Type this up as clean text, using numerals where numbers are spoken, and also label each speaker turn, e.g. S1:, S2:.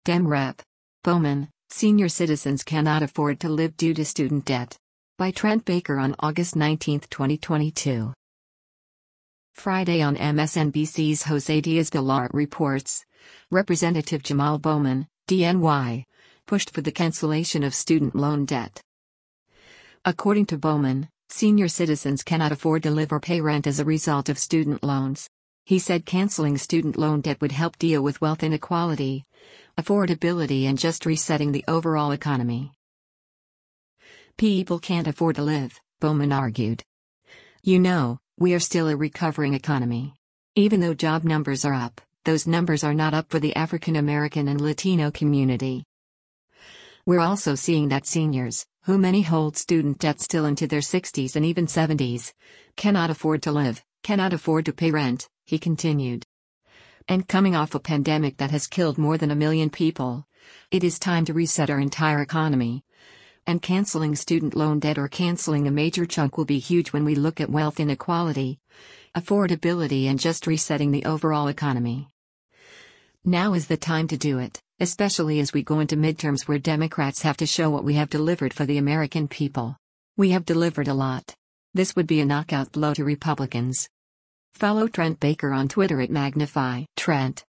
S1: Dem Rep. Bowman, senior citizens cannot afford to live due to student debt. By Trent Baker on August 19, 2022. Friday on MSNBC's Jose Diaz-Balart reports. Representative Jamal Bowman, DNY, pushed for the cancellation of student loan debt. According to Bowman, senior citizens cannot afford to live or pay rent as a result of student loans. He said canceling student loan debt would help deal with wealth inequality, affordability, and just resetting the overall economy. People can't afford to live, Bowman argued. You know, we are still a recovering economy. Even though job numbers are up, those numbers are not up for the African American and Latino community. We're also seeing that seniors, who many hold student debt still into their 60s and even 70s, cannot afford to live, cannot afford to pay rent, he continued. And coming off a pandemic that has killed more than 1 million people, it is time to reset our entire economy. And canceling student loan debt or canceling a major chunk will be huge when we look at wealth inequality, affordability, and just resetting the overall economy. Now is the time to do it, especially as we go into midterms where Democrats have to show what we have delivered for the American people. We have delivered a lot. This would be a knockout blow to Republicans. Follow Trent Baker on Twitter at Magnify Trent.